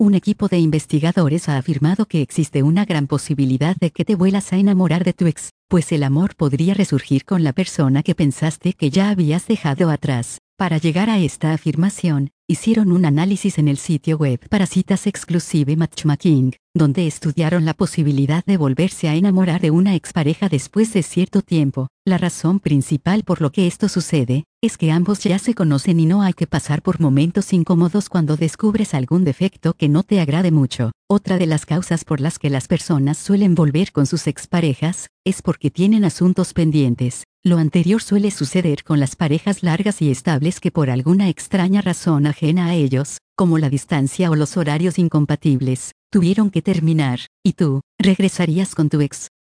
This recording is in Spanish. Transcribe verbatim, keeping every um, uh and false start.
Un equipo de investigadores ha afirmado que existe una gran posibilidad de que te vuelvas a enamorar de tu ex, pues el amor podría resurgir con la persona que pensaste que ya habías dejado atrás. Para llegar a esta afirmación, hicieron un análisis en el sitio web para citas Exclusive Matchmaking, donde estudiaron la posibilidad de volverse a enamorar de una expareja después de cierto tiempo. La razón principal por lo que esto sucede, es que ambos ya se conocen y no hay que pasar por momentos incómodos cuando descubres algún defecto que no te agrade mucho. Otra de las causas por las que las personas suelen volver con sus exparejas, es porque tienen asuntos pendientes. Lo anterior suele suceder con las parejas largas y estables que por alguna extraña razón ajena a ellos, como la distancia o los horarios incompatibles, tuvieron que terminar. ¿Y tú, regresarías con tu ex?